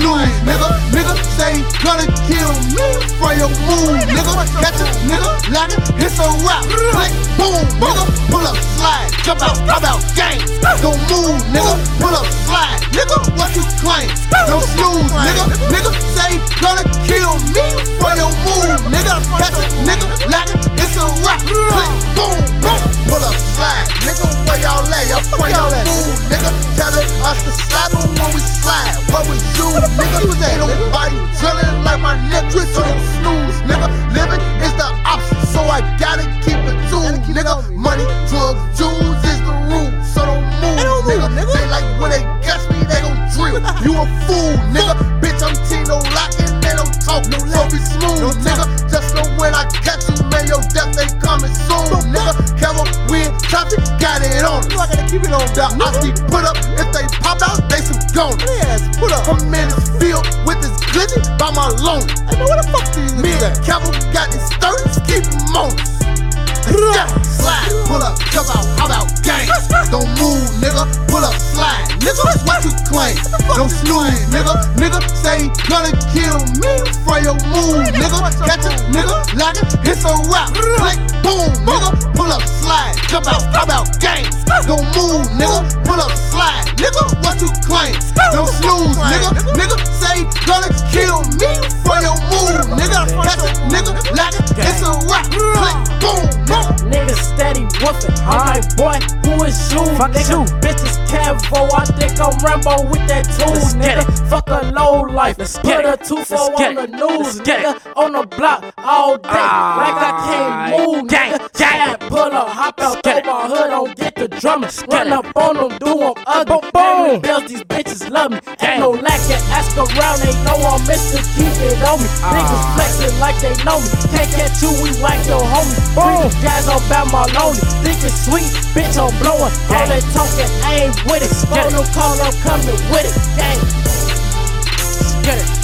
snooze, nigga. Nigga say he gonna kill me for your move, nigga. Catch a nigga like it, it's a rap. Click, boom, nigga. Pull up, slide, jump out, pop out, gang. Don't move, nigga. Pull up, slide, nigga. What you claim? Don't snooze, nigga. Nigga say he gonna kill me for your move, nigga. Catch a nigga like it, it's a rap. Click, boom, boom. Pull up, slide, nigga. Where y'all at? Y'all move, nigga. Telling us to slide on when we slide. What we do, nigga. Ain't nobody drilling like my nigga. So don't snooze, nigga. Living is the option, so I gotta keep it tuned, nigga. Money, drugs, jewels is the rule, so don't move, nigga. They like when they catch me, they gon' drill. You a fool, nigga. Bitch, I'm Tino locking, they don't talk, so be smooth, nigga. Just know when I catch you, man, your death ain't coming soon, nigga. Camel, win, traffic, got it on. I gotta keep it on. The Aussie put up, if they pop out, they some goners. Yes, put up. I'm in this field with this glitzy by my loan. I know what the fuck do you mean? Me and Camel got these 30s, keep them on. Slide, pull up, jump out, hop out, gang. Don't move, nigga, pull up, slide, nigga, what you claim? Don't snooze, nigga, nigga say he gonna kill me for your move, nigga. Catch a nigga like it, it's a rap. Click, boom, nigga, pull up, slide, jump out, hop out, gang. Don't move, nigga, pull up, slide, nigga, what you claim? Don't snooze, nigga, nigga say he gonna kill me for your move, nigga. Catch a nigga like it, it's a rap. Click, boom, nigga. Niggas steady woofing. Alright, boy, who is you? Fuck nigga. You. Bitches Cavo, I think I'm Rambo with that tool, nigga. Fuck a low life. Put a 2-4 on the news, nigga. On the block all day, like I can't move, nigga. Slide, pull up, hop out, throw my hood on, get the drummer. Run up on them, do them ugly. Boom, bills, these bitches love me. Ain't no lacking, ask around, they know I'm Mr. Keep it on me. Niggas flexing like they know me. Can't catch you, we whack your homie. Boom, guys on about my lonely. Think it's sweet, bitch, I'm blowing. All that talking, I ain't with it. Phone no call, I'm coming with it. Gang. Get it.